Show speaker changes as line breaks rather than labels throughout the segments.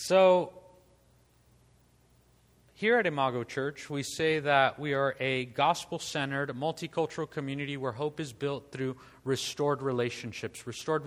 So, here at Imago Church, we say that we are a gospel-centered, multicultural community where hope is built through restored relationships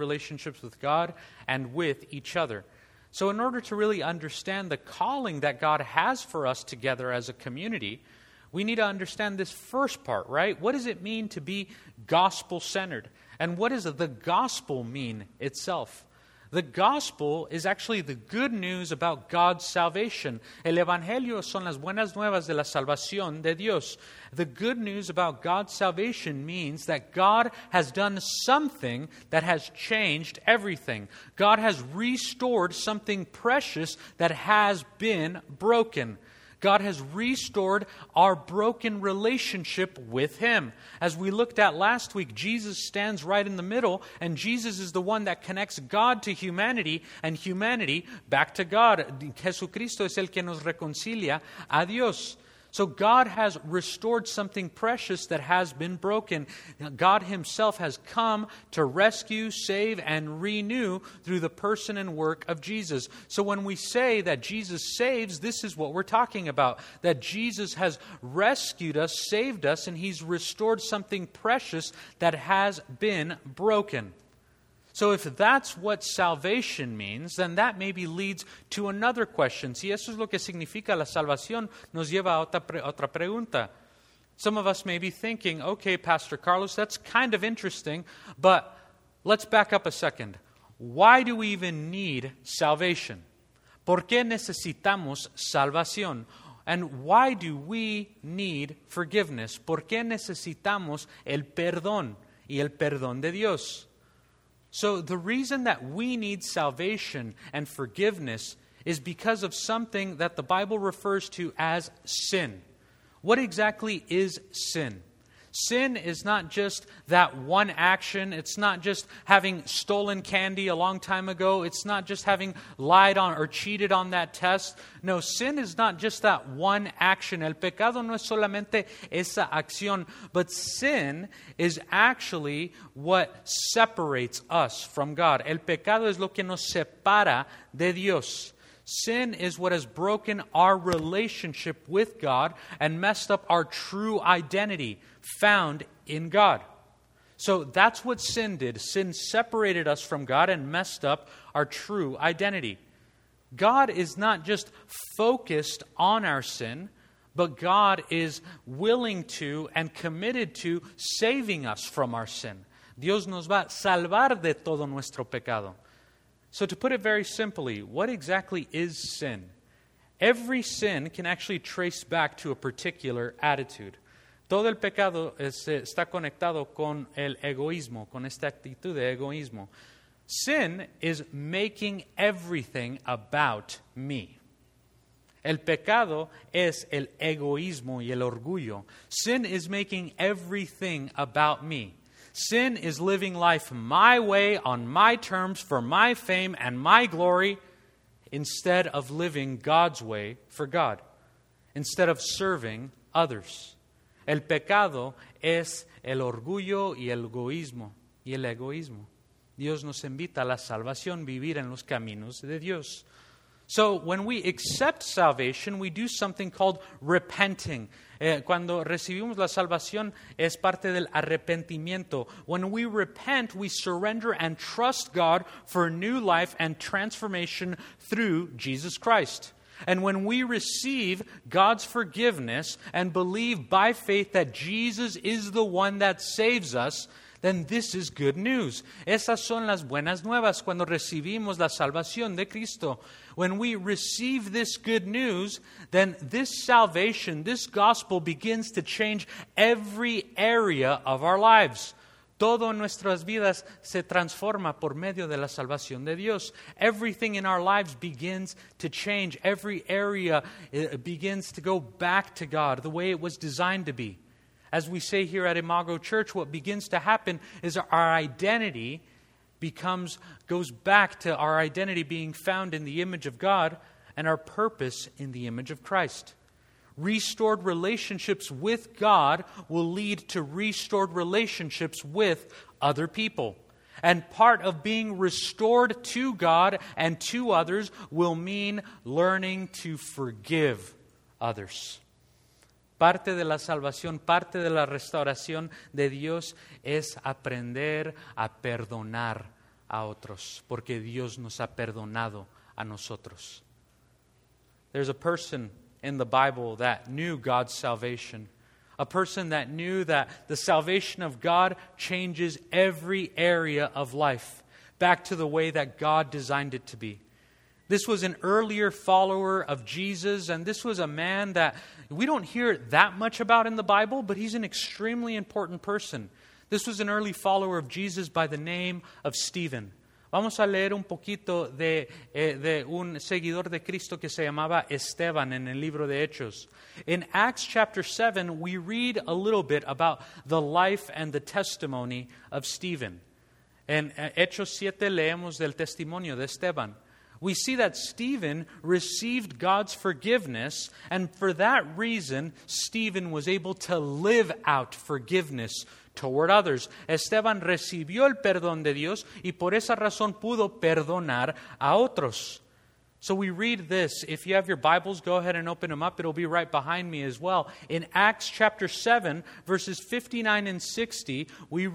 with God and with each other. So in order to really understand the calling that God has for us together as a community, we need to understand this first part, right? What does it mean to be gospel-centered? And what does the gospel mean itself? The gospel is actually the good news about God's salvation. El evangelio son las buenas nuevas de la salvación de Dios. The good news about God's salvation means that God has done something that has changed everything. God has restored something precious that has been broken. God has restored our broken relationship with Him. As we looked at last week, Jesus stands right in the middle, and Jesus is the one that connects God to humanity and humanity back to God. Jesucristo es el que nos reconcilia a Dios. So God has restored something precious that has been broken. God Himself has come to rescue, save, and renew through the person and work of Jesus. So when we say that Jesus saves, this is what we're talking about. That Jesus has rescued us, saved us, and He's restored something precious that has been broken. So if that's what salvation means, then that maybe leads to another question. Si eso es lo que significa la salvación, nos lleva a otra pregunta. Some of us may be thinking, okay, Pastor Carlos, that's kind of interesting, but let's back up a second. Why do we even need salvation? ¿Por qué necesitamos salvación? And why do we need forgiveness? ¿Por qué necesitamos el perdón y el perdón de Dios? So the reason that we need salvation and forgiveness is because of something that the Bible refers to as sin. What exactly is sin? Sin is not just that one action. It's not just having stolen candy a long time ago. It's not just having lied on or cheated on that test. No, sin is not just that one action. El pecado no es solamente esa acción, but sin is actually what separates us from God. El pecado es lo que nos separa de Dios. Sin is what has broken our relationship with God and messed up our true identity found in God. So that's what sin did. Sin separated us from God and messed up our true identity. God is not just focused on our sin, but God is willing to and committed to saving us from our sin. Dios nos va a salvar de todo nuestro pecado. So to put it very simply, what exactly is sin? Every sin can actually trace back to a particular attitude. Todo el pecado está conectado con el egoísmo, con esta actitud de egoísmo. Sin is making everything about me. El pecado es el egoísmo y el orgullo. Sin is making everything about me. Sin is living life my way, on my terms, for my fame and my glory, instead of living God's way for God, instead of serving others. El pecado es el orgullo y el egoísmo. Dios nos invita a la salvación, vivir en los caminos de Dios. So when we accept salvation, we do something called repenting. Cuando recibimos la salvación es parte del arrepentimiento. When we repent, we surrender and trust God for new life and transformation through Jesus Christ. And when we receive God's forgiveness and believe by faith that Jesus is the one that saves us, then this is good news. Esas son las buenas nuevas cuando recibimos la salvación de Cristo. When we receive this good news, then this salvation, this gospel begins to change every area of our lives. Todo en nuestras vidas se transforma por medio de la salvación de Dios. Everything in our lives begins to change. Every area begins to go back to God the way it was designed to be. As we say here at Imago Church, what begins to happen is our identity goes back to our identity being found in the image of God and our purpose in the image of Christ. Restored relationships with God will lead to restored relationships with other people. And part of being restored to God and to others will mean learning to forgive others. Parte de la salvación, parte de la restauración de Dios es aprender a perdonar a otros, porque Dios nos ha perdonado a nosotros. There's a person in the Bible that knew God's salvation. A person that knew that the salvation of God changes every area of life back to the way that God designed it to be. This was an earlier follower of Jesus, and this was a man that we don't hear that much about in the Bible, but he's an extremely important person. This was an early follower of Jesus by the name of Stephen. Vamos a leer un poquito de un seguidor de Cristo que se llamaba Esteban en el libro de Hechos. In Acts chapter 7, we read a little bit about the life and the testimony of Stephen. En Hechos 7 leemos del testimonio de Esteban. We see that Stephen received God's forgiveness, and for that reason, Stephen was able to live out forgiveness toward others. Esteban recibió el perdón de Dios y por esa razón pudo perdonar a otros. So we read this. If you have your Bibles, go ahead and open them up. It'll be right behind me as well. In Acts chapter 7, verses 59 and 60, we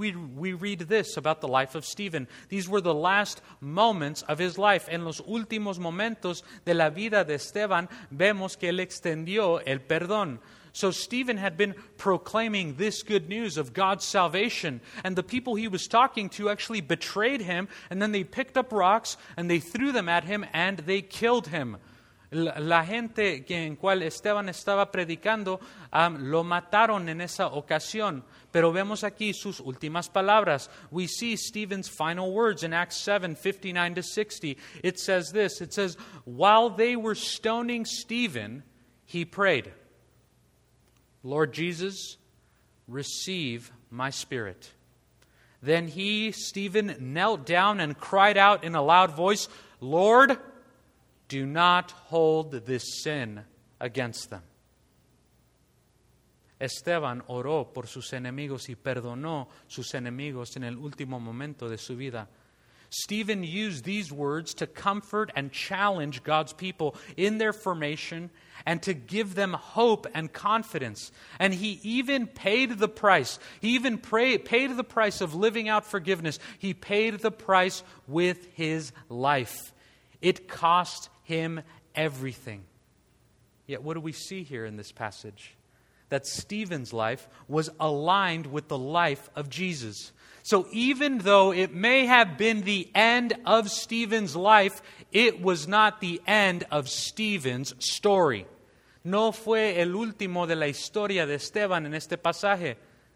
read this about the life of Stephen. These were the last moments of his life. En los últimos momentos de la vida de Esteban, vemos que él extendió el perdón. So Stephen had been proclaiming this good news of God's salvation, and the people he was talking to actually betrayed him, and then they picked up rocks and they threw them at him and they killed him. La gente en cual Esteban estaba predicando lo mataron en esa ocasión. Pero vemos aquí sus últimas palabras. We see Stephen's final words in Acts 7, 59 to 60. It says this, it says, while they were stoning Stephen, he prayed, Lord Jesus, receive my spirit. Then he, Stephen, knelt down and cried out in a loud voice, Lord, do not hold this sin against them. Esteban oró por sus enemigos y perdonó sus enemigos en el último momento de su vida. Stephen used these words to comfort and challenge God's people in their formation and to give them hope and confidence. And he even paid the price. He even paid the price of living out forgiveness. He paid the price with his life. It cost him everything. Yet what do we see here in this passage? That Stephen's life was aligned with the life of Jesus. So even though it may have been the end of Stephen's life, it was not the end of Stephen's story. No fue el último de la historia de Esteban en este pasaje.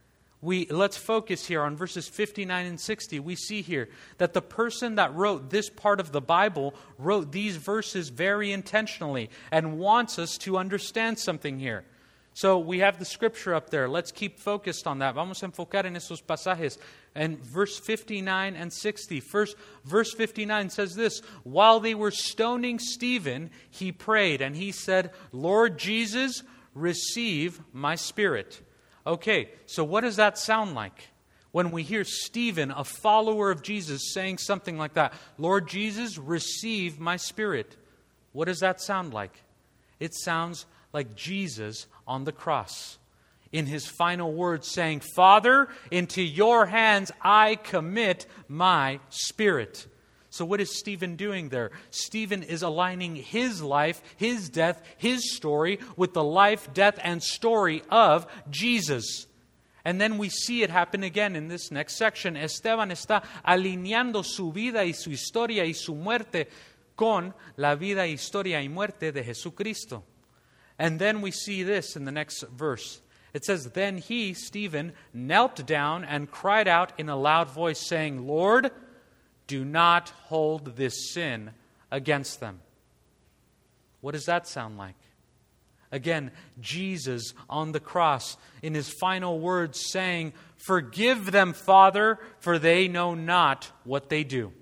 Let's focus here on verses 59 and 60. We see here that the person that wrote this part of the Bible wrote these verses very intentionally and wants us to understand something here. So we have the scripture up there. Let's keep focused on that. Vamos a enfocar en esos pasajes. And verse 59 and 60. First, verse 59 says this, while they were stoning Stephen, he prayed and he said, Lord Jesus, receive my spirit. Okay, so what does that sound like? When we hear Stephen, a follower of Jesus, saying something like that, Lord Jesus, receive my spirit. What does that sound like? It sounds like Jesus on the cross, in his final words saying, Father, into your hands I commit my spirit. So what is Stephen doing there? Stephen is aligning his life, his death, his story with the life, death, and story of Jesus. And then we see it happen again in this next section. Esteban está alineando su vida y su historia y su muerte con la vida, historia y muerte de Jesucristo. And then we see this in the next verse. It says, then he, Stephen, knelt down and cried out in a loud voice, saying, Lord, do not hold this sin against them. What does that sound like? Again, Jesus on the cross in his final words saying, forgive them, Father, for they know not what they do.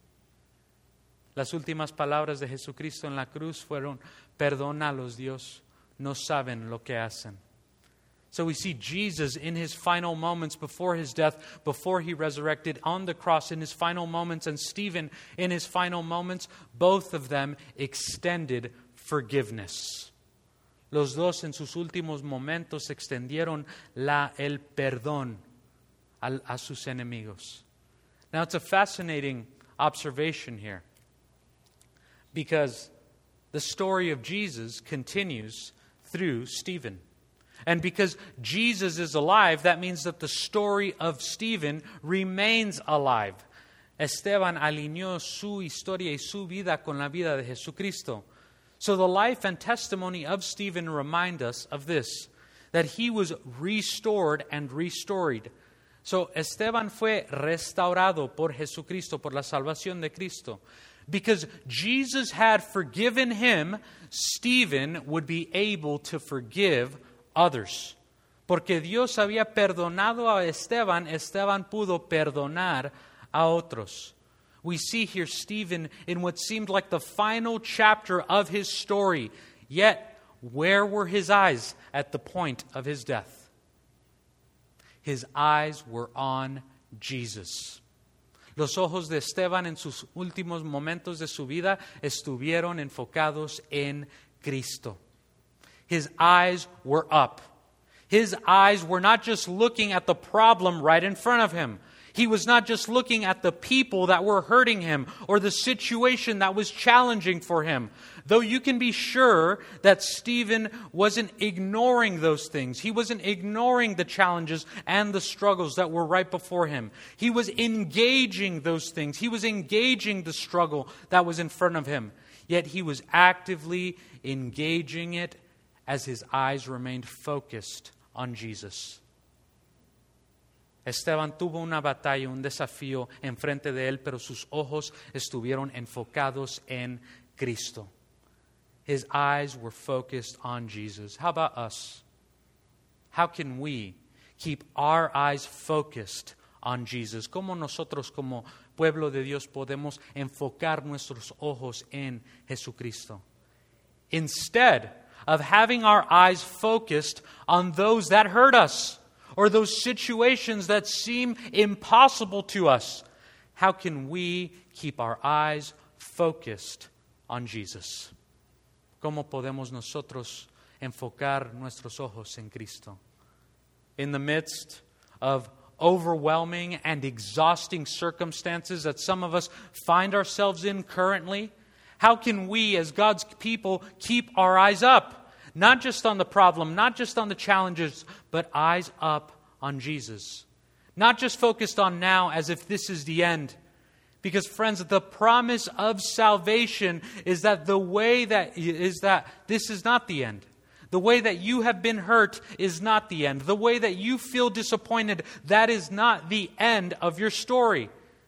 Las últimas palabras de Jesucristo en la cruz fueron, perdónalos, Dios, no saben lo que hacen. So we see Jesus in his final moments before his death, before he resurrected, on the cross in his final moments, and Stephen in his final moments. Both of them extended forgiveness. Los dos en sus últimos momentos extendieron el perdón a sus enemigos. Now it's a fascinating observation here, because the story of Jesus continues through Stephen. And because Jesus is alive, that means that the story of Stephen remains alive. Esteban alineó su historia y su vida con la vida de Jesucristo. So the life and testimony of Stephen remind us of this, that he was restored and restored. So Esteban fue restaurado por Jesucristo, por la salvación de Cristo. Because Jesus had forgiven him, Stephen would be able to forgive others. Porque Dios había perdonado a Esteban, Esteban pudo perdonar a otros. We see here Stephen in what seemed like the final chapter of his story. Yet, where were his eyes at the point of his death? His eyes were on Jesus. Los ojos de Esteban en sus últimos momentos de su vida estuvieron enfocados en Cristo. His eyes were up. His eyes were not just looking at the problem right in front of him. He was not just looking at the people that were hurting him or the situation that was challenging for him. Though you can be sure that Stephen wasn't ignoring those things. He wasn't ignoring the challenges and the struggles that were right before him. He was engaging those things. He was engaging the struggle that was in front of him. Yet he was actively engaging it as his eyes remained focused on Jesus. Esteban tuvo una batalla, un desafío enfrente de él, pero sus ojos estuvieron enfocados en Cristo. His eyes were focused on Jesus. How about us? How can we keep our eyes focused on Jesus? ¿Cómo nosotros como pueblo de Dios podemos enfocar nuestros ojos en Jesucristo? Instead of having our eyes focused on those that hurt us, or those situations that seem impossible to us, how can we keep our eyes focused on Jesus? ¿Cómo podemos nosotros enfocar nuestros ojos en Cristo? In the midst of overwhelming and exhausting circumstances that some of us find ourselves in currently, how can we as God's people keep our eyes up? Not just on the problem, not just on the challenges, but eyes up on Jesus. Not just focused on now as if this is the end. Because friends, the promise of salvation is that this is not the end. The way that you have been hurt is not the end. The way that you feel disappointed, that is not the end of your story.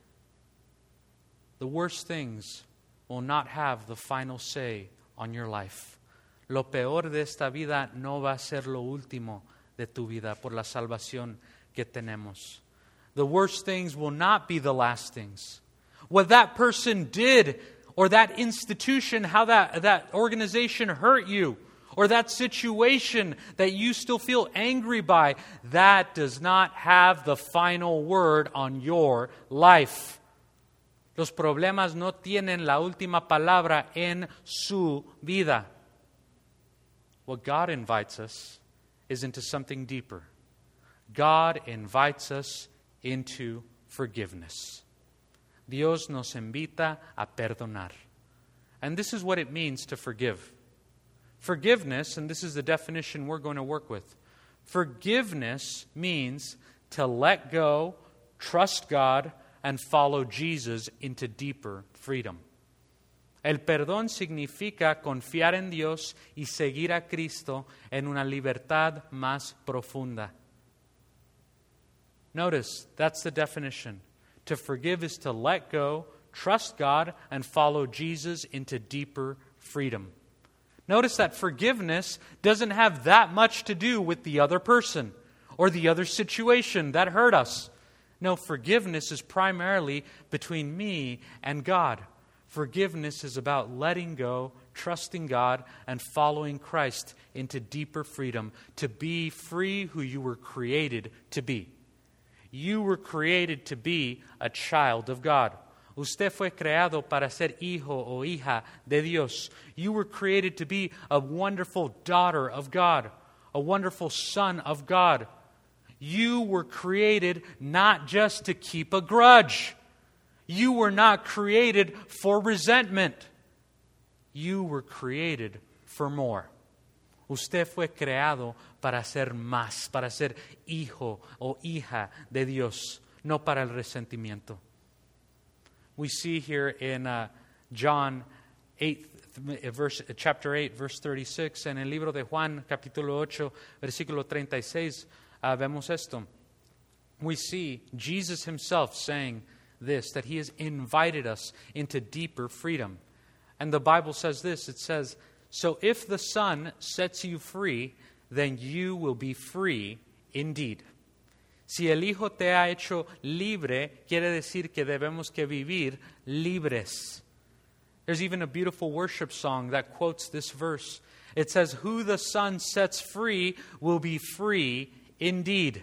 The worst things will not have the final say on your life. Lo peor de esta vida no va a ser lo último de tu vida por la salvación que tenemos. The worst things will not be the last things. What that person did, or that institution, how that organization hurt you, or that situation that you still feel angry by, that does not have the final word on your life. Los problemas no tienen la última palabra en su vida. What God invites us is into something deeper. God invites us into forgiveness. Dios nos invita a perdonar. And this is what it means to forgive. Forgiveness, and this is the definition we're going to work with. Forgiveness means to let go, trust God, and follow Jesus into deeper freedom. El perdón significa confiar en Dios y seguir a Cristo en una libertad más profunda. Notice, that's the definition. To forgive is to let go, trust God, and follow Jesus into deeper freedom. Notice that forgiveness doesn't have that much to do with the other person or the other situation that hurt us. No, forgiveness is primarily between me and God. Forgiveness is about letting go, trusting God and following Christ into deeper freedom, to be free who you were created to be. You were created to be a child of God. Usted fue creado para ser hijo o hija de Dios. You were created to be a wonderful daughter of God, a wonderful son of God. You were created not just to keep a grudge. You were not created for resentment. You were created for more. Usted fue creado para ser más, para ser hijo o hija de Dios, no para el resentimiento. We see here in John 8, chapter 8, verse 36, en el libro de Juan, capítulo 8, versículo 36, vemos esto. We see Jesus himself saying this, that he has invited us into deeper freedom. And the Bible says this, it says, "So if the Son sets you free, then you will be free indeed." Si el Hijo te ha hecho libre, quiere decir que debemos que vivir libres. There's even a beautiful worship song that quotes this verse. It says, "Who the Son sets free will be free indeed."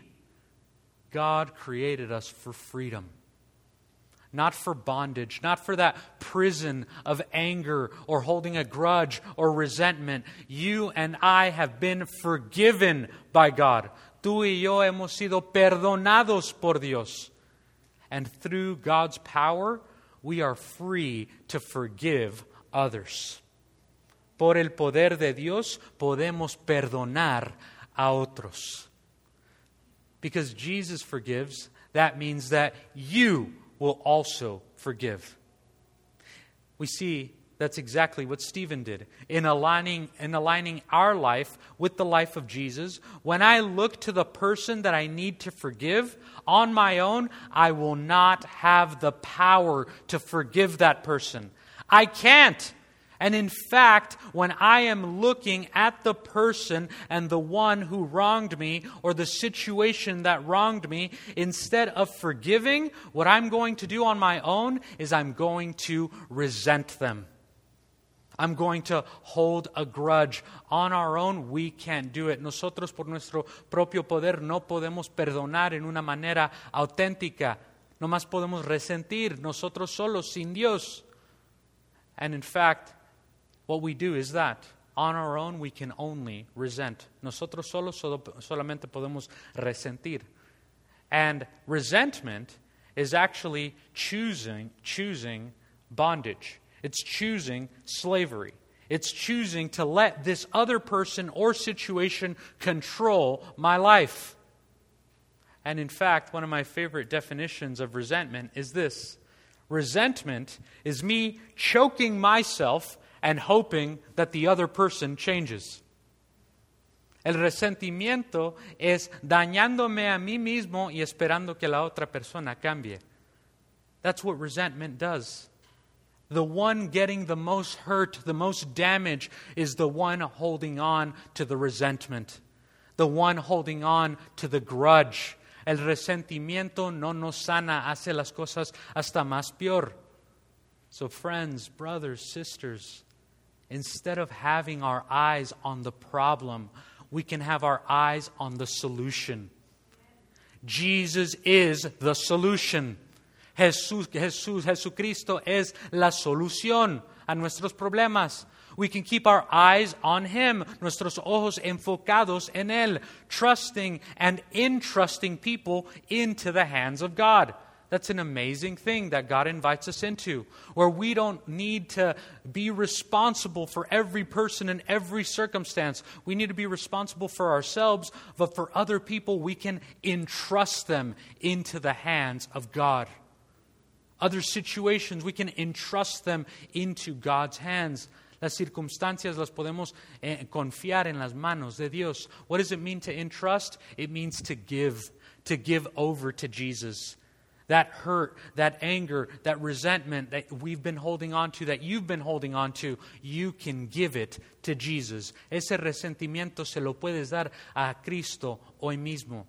God created us for freedom. Not for bondage, not for that prison of anger or holding a grudge or resentment. You and I have been forgiven by God. Tú y yo hemos sido perdonados por Dios. And through God's power, we are free to forgive others. Por el poder de Dios, podemos perdonar a otros. Because Jesus forgives, that means that you will also forgive. We see that's exactly what Stephen did. In aligning our life with the life of Jesus, when I look to the person that I need to forgive, on my own, I will not have the power to forgive that person. I can't. And in fact, when I am looking at the person and the one who wronged me or the situation that wronged me, instead of forgiving, what I'm going to do on my own is I'm going to resent them. I'm going to hold a grudge. On our own, we can't do it. Nosotros por nuestro propio poder no podemos perdonar en una manera auténtica. Nomás podemos resentir nosotros solos sin Dios. And in fact, what we do is that on our own we can only resent. Nosotros solos solamente podemos resentir. And resentment is actually choosing bondage. It's choosing slavery. It's choosing to let this other person or situation control my life. And in fact, one of my favorite definitions of resentment is this. Resentment is me choking myself and hoping that the other person changes. El resentimiento es dañándome a mí mismo y esperando que la otra persona cambie. That's what resentment does. The one getting the most hurt, the most damage, is the one holding on to the resentment. The one holding on to the grudge. El resentimiento no nos sana, hace las cosas hasta más peor. So friends, brothers, sisters, instead of having our eyes on the problem, we can have our eyes on the solution. Jesus is the solution. Jesucristo es la solución a nuestros problemas. We can keep our eyes on Him, nuestros ojos enfocados en Él, trusting and entrusting people into the hands of God. That's an amazing thing that God invites us into, where we don't need to be responsible for every person in every circumstance. We need to be responsible for ourselves, but for other people, we can entrust them into the hands of God. Other situations, we can entrust them into God's hands. Las circunstancias las podemos confiar en las manos de Dios. What does it mean to entrust? It means to give over to Jesus. That hurt, that anger, that resentment that we've been holding on to, that you've been holding on to, you can give it to Jesus. Ese resentimiento se lo puedes dar a Cristo hoy mismo.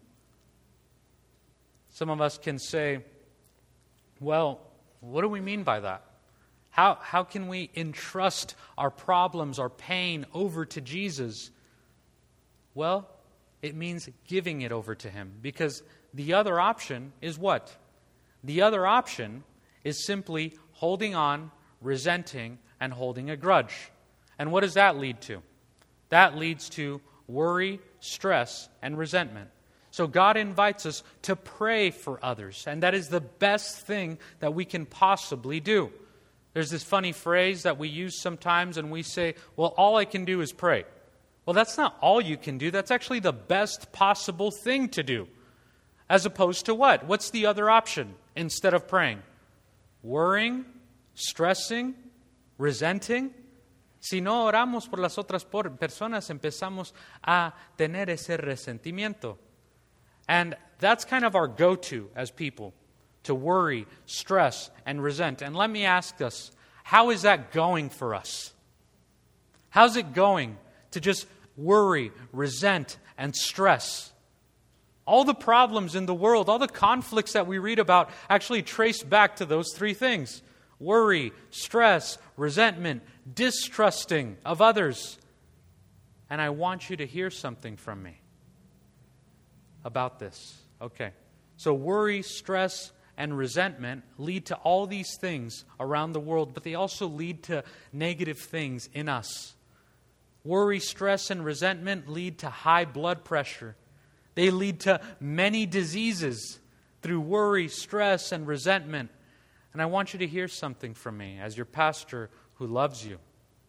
Some of us can say, well, what do we mean by that? How can we entrust our problems, our pain over to Jesus? Well, it means giving it over to Him. Because the other option is what? The other option is simply holding on, resenting, and holding a grudge. And what does that lead to? That leads to worry, stress, and resentment. So God invites us to pray for others, and that is the best thing that we can possibly do. There's this funny phrase that we use sometimes, and we say, well, all I can do is pray. Well, that's not all you can do. That's actually the best possible thing to do. As opposed to what? What's the other option instead of praying? Worrying, stressing, resenting. Si no oramos por las otras personas, empezamos a tener ese resentimiento. And that's kind of our go-to as people, to worry, stress, and resent. And let me ask us, how is that going for us? How's it going to just worry, resent, and stress? All the problems in the world, all the conflicts that we read about actually trace back to those three things. Worry, stress, resentment, distrusting of others. And I want you to hear something from me about this. Okay. So worry, stress, and resentment lead to all these things around the world, but they also lead to negative things in us. Worry, stress, and resentment lead to high blood pressure. They lead to many diseases through worry, stress, and resentment. And I want you to hear something from me as your pastor who loves you.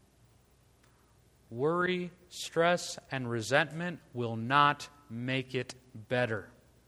Worry, stress, and resentment will not make it better.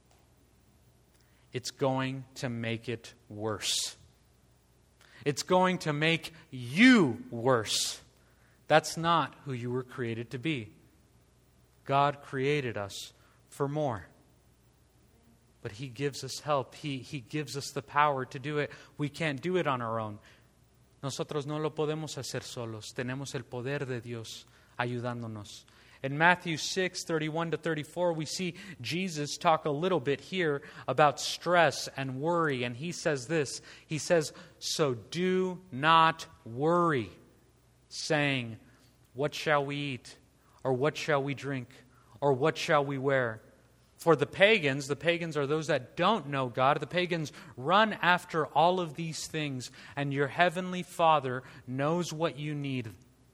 It's going to make it worse. It's going to make you worse. That's not who you were created to be. God created us for more. But He gives us help. He gives us the power to do it. We can't do it on our own. Nosotros no lo podemos hacer solos. Tenemos el poder de Dios ayudándonos. In Matthew 6:31-34, we see Jesus talk a little bit here about stress and worry. And He says this. He says, "So do not worry, saying, 'What shall we eat? Or what shall we drink? Or what shall we wear?' For the pagans are those that don't know God. The pagans run after all of these things, and your heavenly Father knows what you need.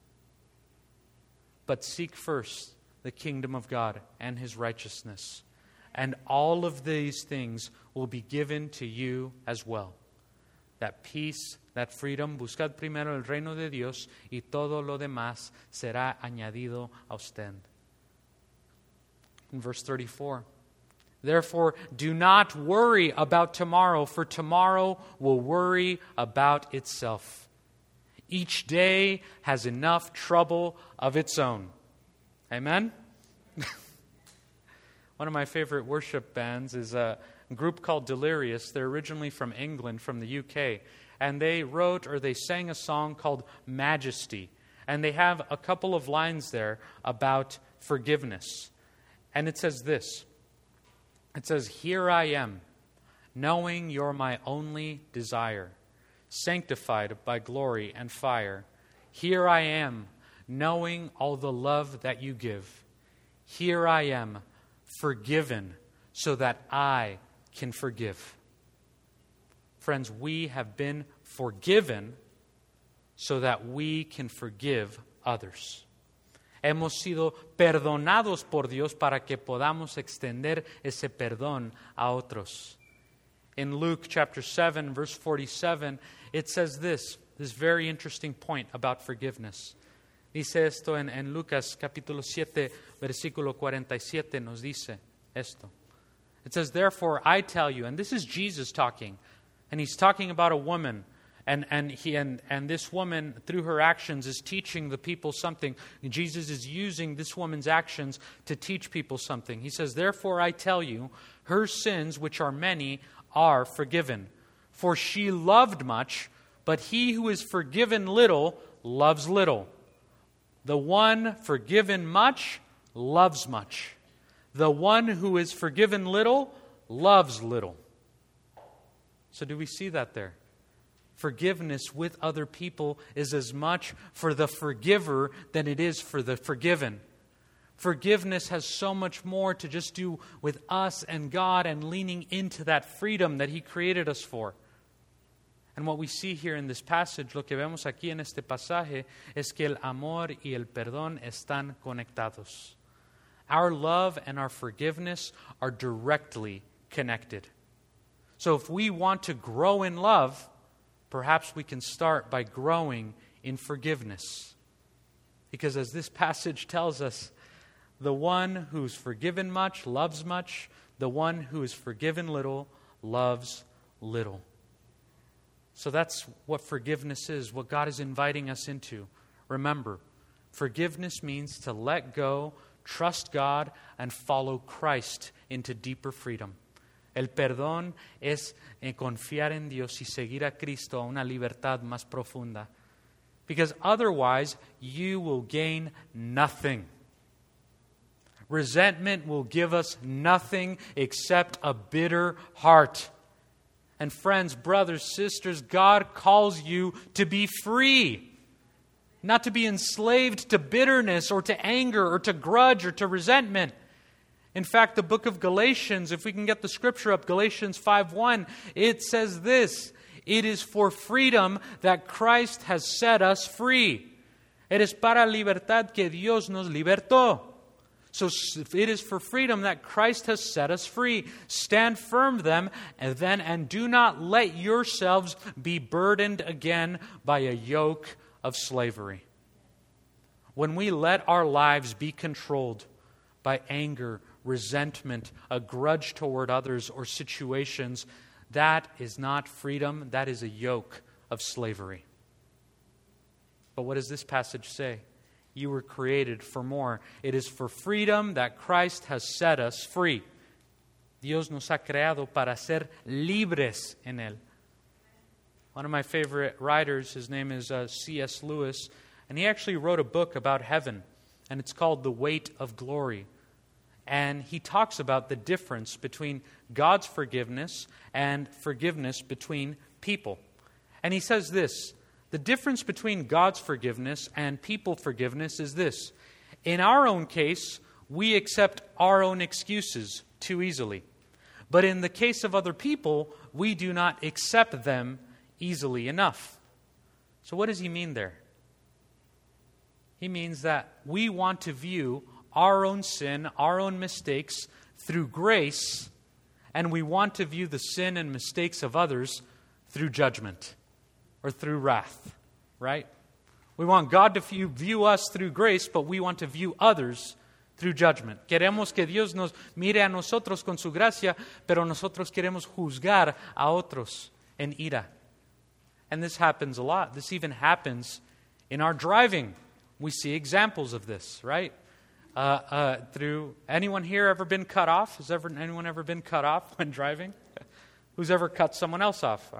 But seek first the kingdom of God and His righteousness, and all of these things will be given to you as well. That peace, that freedom, buscad primero el reino de Dios, y todo lo demás será añadido a usted." In verse 34, "Therefore, do not worry about tomorrow, for tomorrow will worry about itself. Each day has enough trouble of its own." Amen? One of my favorite worship bands is a group called Delirious. They're originally from England, from the UK. And they sang a song called Majesty. And they have a couple of lines there about forgiveness. And it says this. It says, "Here I am, knowing you're my only desire, sanctified by glory and fire. Here I am, knowing all the love that you give. Here I am, forgiven, so that I can forgive." Friends, we have been forgiven so that we can forgive others. Hemos sido perdonados por Dios para que podamos extender ese perdón a otros. In Luke chapter 7, verse 47, it says this very interesting point about forgiveness. Dice esto en Lucas capítulo 7, versículo 47, nos dice esto. It says, "Therefore I tell you," and this is Jesus talking, and He's talking about a woman. And this woman, through her actions, is teaching the people something. Jesus is using this woman's actions to teach people something. He says, "Therefore I tell you, her sins, which are many, are forgiven. For she loved much, but he who is forgiven little loves little. The one forgiven much loves much. The one who is forgiven little loves little." So do we see that there? forgiveness with other people is as much for the forgiver than it is for the forgiven. Forgiveness has so much more to just do with us and God and leaning into that freedom that He created us for. And what we see here in this passage, lo que vemos aquí en este pasaje, es que el amor y el perdón están conectados. Our love and our forgiveness are directly connected. So if we want to grow in love, perhaps we can start by growing in forgiveness. Because as this passage tells us, the one who's forgiven much loves much. The one who is forgiven little loves little. So that's what forgiveness is, what God is inviting us into. Remember, forgiveness means to let go, trust God, and follow Christ into deeper freedom. El perdón es confiar en Dios y seguir a Cristo a una libertad más profunda. Because otherwise, you will gain nothing. Resentment will give us nothing except a bitter heart. And friends, brothers, sisters, God calls you to be free. Not to be enslaved to bitterness or to anger or to grudge or to resentment. In fact, the book of Galatians, if we can get the scripture up, Galatians 5:1, it says this: it is for freedom that Christ has set us free. It es para libertad que Dios nos libertó. So it is for freedom that Christ has set us free. Stand firm then, and do not let yourselves be burdened again by a yoke of slavery. When we let our lives be controlled by anger, resentment, a grudge toward others or situations, that is not freedom, that is a yoke of slavery. But what does this passage say? You were created for more. It is for freedom that Christ has set us free. Dios nos ha creado para ser libres en Él. One of my favorite writers, his name is C.S. Lewis, and he actually wrote a book about heaven, and it's called The Weight of Glory. And he talks about the difference between God's forgiveness and forgiveness between people. And he says this: the difference between God's forgiveness and people forgiveness is this. In our own case, we accept our own excuses too easily. But in the case of other people, we do not accept them easily enough. So what does he mean there? He means that we want to view our own sin, our own mistakes through grace, and we want to view the sin and mistakes of others through judgment or through wrath, right? We want God to view us through grace, but we want to view others through judgment. Queremos que Dios nos mire a nosotros con su gracia, pero nosotros queremos juzgar a otros en ira. And this happens a lot. This even happens in our driving. We see examples of this, right? Through anyone here ever been cut off? Has anyone ever been cut off when driving? Who's ever cut someone else off?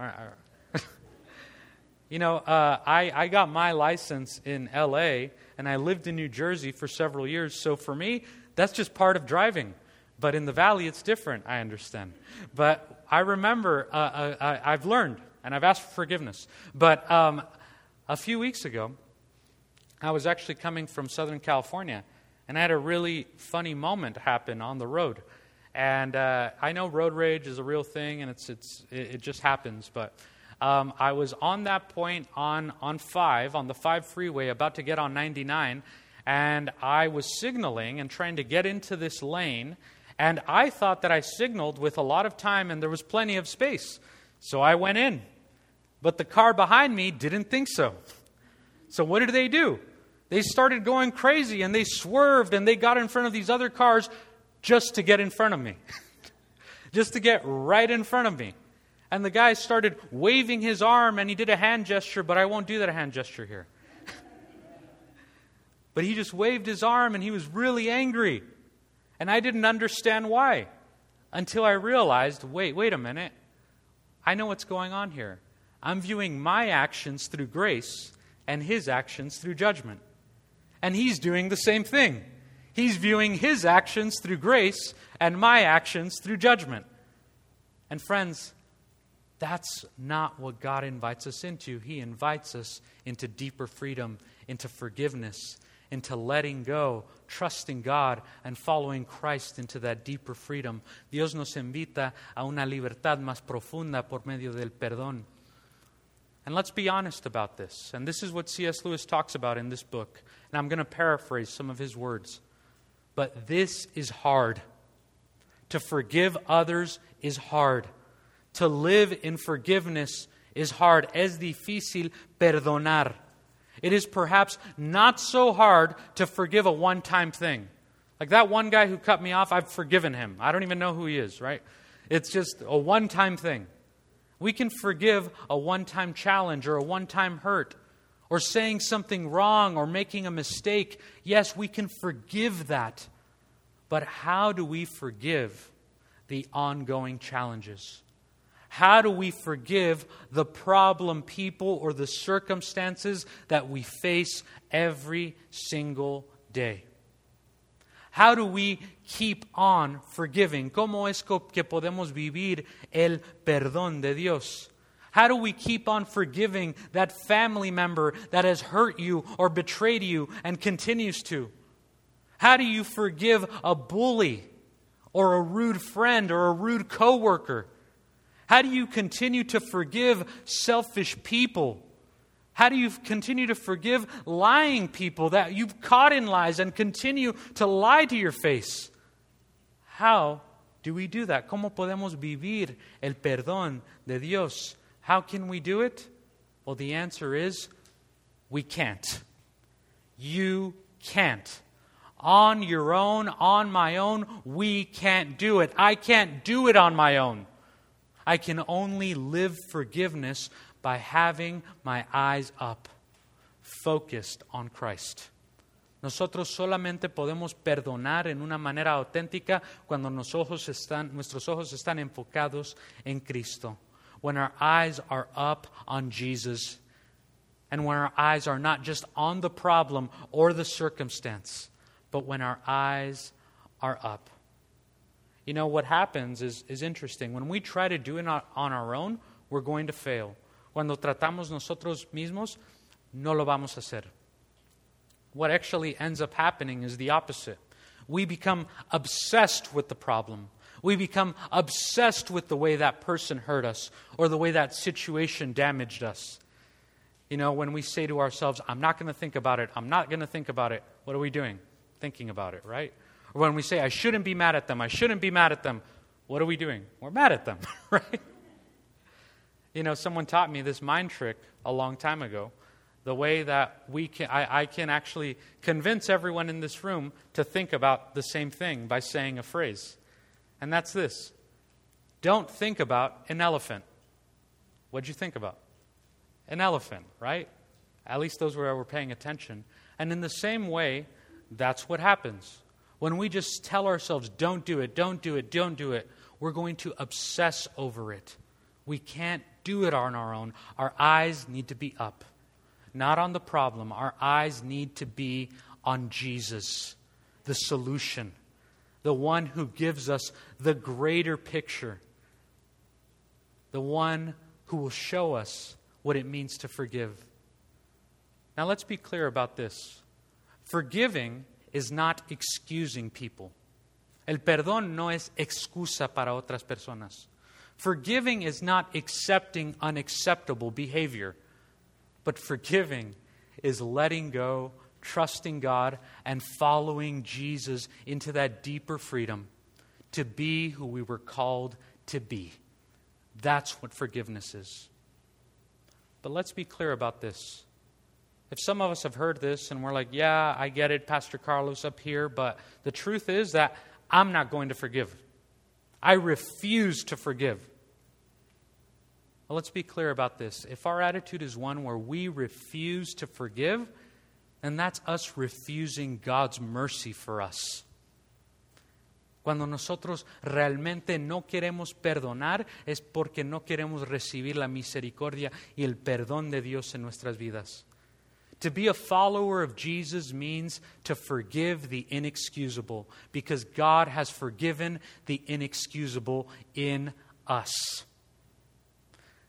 You know, I got my license in L.A., and I lived in New Jersey for several years. So for me, that's just part of driving. But in the Valley, it's different, I understand. But I remember, I've learned, and I've asked for forgiveness. But a few weeks ago, I was actually coming from Southern California, and I had a really funny moment happen on the road. And I know road rage is a real thing, and it just happens. But I was on that point on the 5 freeway, about to get on 99, and I was signaling and trying to get into this lane, and I thought that I signaled with a lot of time, and there was plenty of space. So I went in. But the car behind me didn't think so. So what did they do? They started going crazy, and they swerved, and they got in front of these other cars just to get in front of me. Just to get right in front of me. And the guy started waving his arm, and he did a hand gesture, but I won't do that hand gesture here. But he just waved his arm, and he was really angry. And I didn't understand why. Until I realized, wait a minute. I know what's going on here. I'm viewing my actions through grace and his actions through judgment. And he's doing the same thing. He's viewing his actions through grace and my actions through judgment. And friends, That's not what God invites us into. He invites us into deeper freedom, into forgiveness, into letting go, trusting God, and following Christ into that deeper freedom. Dios nos invita a una libertad más profunda por medio del perdón. And let's be honest about this. And this is what C.S. Lewis talks about in this book. And I'm going to paraphrase some of his words. But this is hard. To forgive others is hard. To live in forgiveness is hard. Es difícil perdonar. It is perhaps not so hard to forgive a one-time thing. Like that one guy who cut me off, I've forgiven him. I don't even know who he is, right? It's just a one-time thing. We can forgive a one-time challenge or a one-time hurt or saying something wrong or making a mistake. Yes, we can forgive that. But how do we forgive the ongoing challenges? How do we forgive the problem people or the circumstances that we face every single day? How do we keep on forgiving? ¿Cómo es que podemos vivir el perdón de Dios? How do we keep on forgiving that family member that has hurt you or betrayed you and continues to? How do you forgive a bully or a rude friend or a rude coworker? How do you continue to forgive selfish people? How do you continue to forgive lying people that you've caught in lies and continue to lie to your face? How do we do that? ¿Cómo podemos vivir el perdón de Dios? How can we do it? Well, the answer is we can't. You can't. On your own, on my own, we can't do it. I can't do it on my own. I can only live forgiveness by having my eyes up, focused on Christ. Nosotros solamente podemos perdonar en una manera auténtica cuando nuestros ojos están enfocados en Cristo. When our eyes are up on Jesus, and when our eyes are not just on the problem or the circumstance, but when our eyes are up. You know, what happens is interesting. When we try to do it on our own, we're going to fail. Cuando tratamos nosotros mismos, no lo vamos a hacer. What actually ends up happening is the opposite. We become obsessed with the problem. We become obsessed with the way that person hurt us or the way that situation damaged us. You know, when we say to ourselves, I'm not going to think about it, I'm not going to think about it, what are we doing? Thinking about it, right? Or when we say, I shouldn't be mad at them, I shouldn't be mad at them, what are we doing? We're mad at them, right? You know, someone taught me this mind trick a long time ago. The way that I can actually convince everyone in this room to think about the same thing by saying a phrase. And that's this. Don't think about an elephant. What'd you think about? An elephant, right? At least those were paying attention. And in the same way, that's what happens. When we just tell ourselves, don't do it, don't do it, don't do it, we're going to obsess over it. We can't do it on our own. Our eyes need to be up. Not on the problem. Our eyes need to be on Jesus, the solution, the one who gives us the greater picture, the one who will show us what it means to forgive. Now let's be clear about this. Forgiving is not excusing people. El perdón no es excusa para otras personas. Forgiving is not accepting unacceptable behavior. But forgiving is letting go, trusting God, and following Jesus into that deeper freedom to be who we were called to be. That's what forgiveness is. But let's be clear about this. If some of us have heard this and we're like, yeah, I get it, Pastor Carlos up here, but the truth is that I'm not going to forgive. I refuse to forgive. Well, let's be clear about this. If our attitude is one where we refuse to forgive, then that's us refusing God's mercy for us. Cuando nosotros realmente no queremos perdonar, es porque no queremos recibir la misericordia y el perdón de Dios en nuestras vidas. To be a follower of Jesus means to forgive the inexcusable, because God has forgiven the inexcusable in us.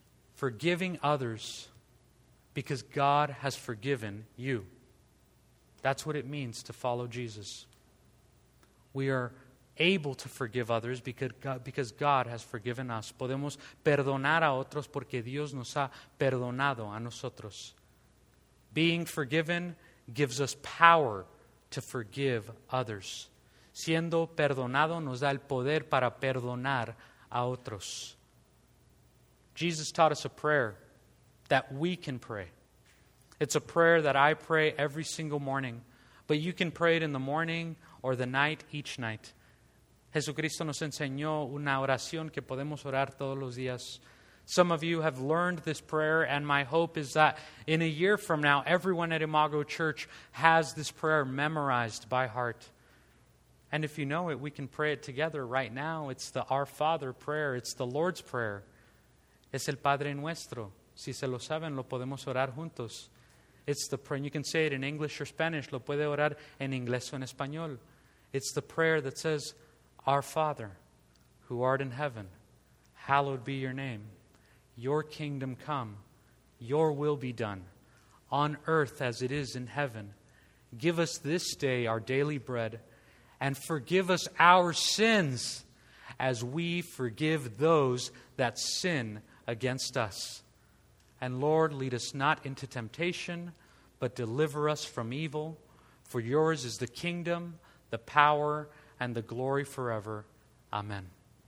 forgiving others because God has forgiven you. That's what it means to follow Jesus. We are able to forgive others because God has forgiven us. Podemos perdonar a otros porque Dios nos ha perdonado a nosotros. Being forgiven gives us power to forgive others. Siendo perdonado nos da el poder para perdonar a otros. Jesus taught us a prayer that we can pray. It's a prayer that I pray every single morning, but you can pray it in the morning or the night, each night. Jesucristo nos enseñó una oración que podemos orar todos los días. Some of you have learned this prayer, and my hope is that in a year from now, everyone at Imago Church has this prayer memorized by heart. And if you know it, we can pray it together right now. It's the Our Father prayer. It's the Lord's Prayer. Es el Padre Nuestro. Si se lo saben, lo podemos orar juntos. It's the prayer. You can say it in English or Spanish. Lo puede orar en inglés o en español. It's the prayer that says, Our Father, who art in heaven, hallowed be your name. Your kingdom come. Your will be done, on earth as it is in heaven. Give us this day our daily bread, and forgive us our sins as we forgive those that sin against us. And Lord, lead us not into temptation, but deliver us from evil. For yours is the kingdom, the power, and the glory forever. Amen.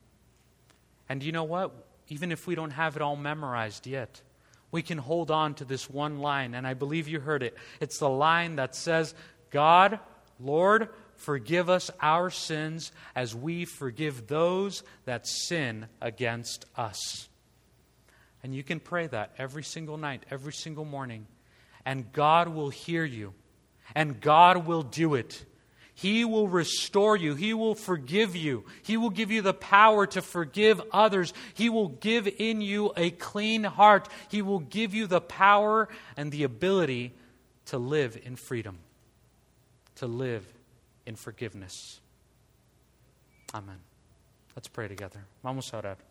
And you know what? Even if we don't have it all memorized yet, we can hold on to this one line, and I believe you heard it. It's the line that says, God, Lord, forgive us our sins as we forgive those that sin against us. And you can pray that every single night, every single morning. And God will hear you. And God will do it. He will restore you. He will forgive you. He will give you the power to forgive others. He will give in you a clean heart. He will give you the power and the ability to live in freedom, to live in forgiveness. Amen. Let's pray together. Vamos a orar.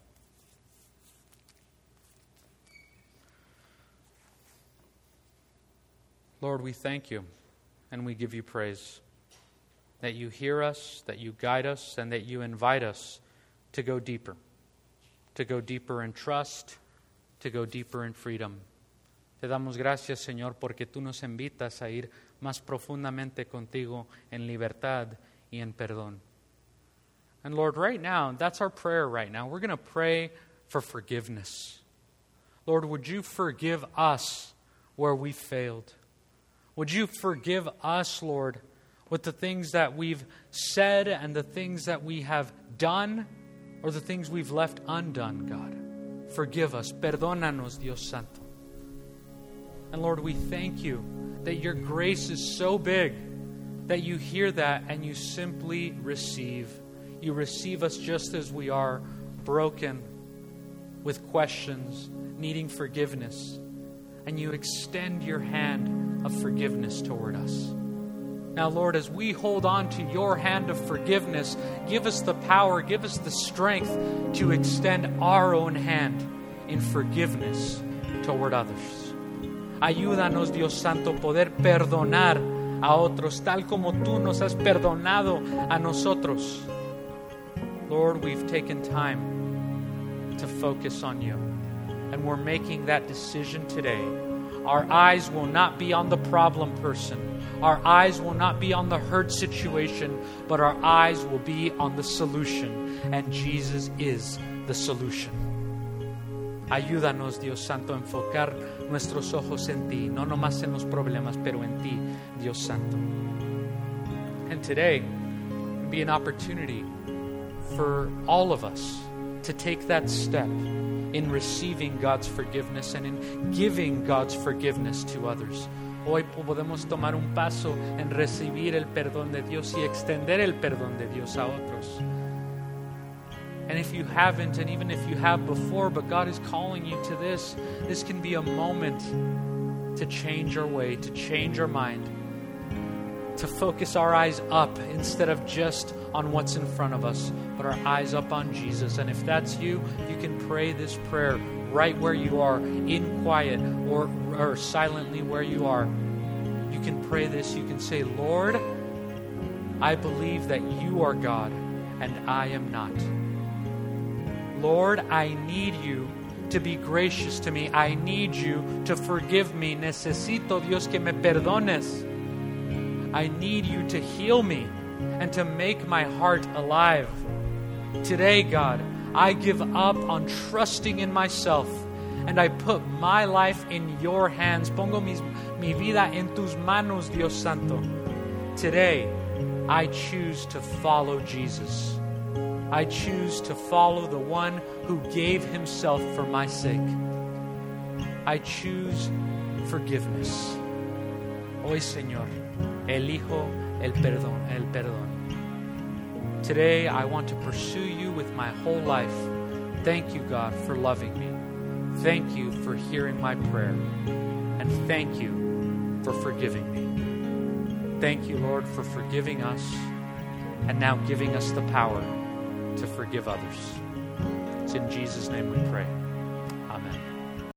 Lord, we thank you and we give you praise that you hear us, that you guide us, and that you invite us to go deeper in trust, to go deeper in freedom. Te damos gracias, Señor, porque tú nos invitas a ir más profundamente contigo en libertad y en perdón. And Lord, right now, that's our prayer right now. We're going to pray for forgiveness. Lord, would you forgive us where we failed? Would you forgive us, Lord, with the things that we've said and the things that we have done or the things we've left undone, God? Forgive us. Perdónanos, Dios Santo. And Lord, we thank you that your grace is so big that you hear that and you simply receive. You receive us just as we are, broken, with questions, needing forgiveness. And you extend your hand of forgiveness toward us. Now, Lord, as we hold on to your hand of forgiveness, give us the power, give us the strength to extend our own hand in forgiveness toward others. Ayúdanos, Dios Santo, poder perdonar a otros tal como tú nos has perdonado a nosotros. Lord, we've taken time to focus on you, and we're making that decision today. Our eyes will not be on the problem person. Our eyes will not be on the hurt situation, but our eyes will be on the solution, and Jesus is the solution. Ayúdanos, Dios Santo, a enfocar nuestros ojos en ti, no nomás en los problemas, pero en ti, Dios Santo. And today be an opportunity for all of us to take that step in receiving God's forgiveness and in giving God's forgiveness to others. Hoy podemos tomar un paso en recibir el perdón de Dios y extender el perdón de Dios a otros. And if you haven't, and even if you have before, but God is calling you to this can be a moment to change our way, to change our mind, to focus our eyes up instead of just on what's in front of us, but our eyes up on Jesus. And if that's you, you can pray this prayer right where you are, in quiet or silently where you are, you can pray this. You can say, Lord, I believe that you are God and I am not. Lord, I need you to be gracious to me. I need you to forgive me. Necesito, Dios, que me perdones. I need you to heal me and to make my heart alive. Today, God, I give up on trusting in myself and I put my life in your hands. Pongo mi vida en tus manos, Dios Santo. Today, I choose to follow Jesus. I choose to follow the one who gave himself for my sake. I choose forgiveness. Hoy, Señor, elijo el perdón. Today, I want to pursue you with my whole life. Thank you, God, for loving me. Thank you for hearing my prayer. And thank you for forgiving me. Thank you, Lord, for forgiving us and now giving us the power to forgive others. It's in Jesus' name we pray.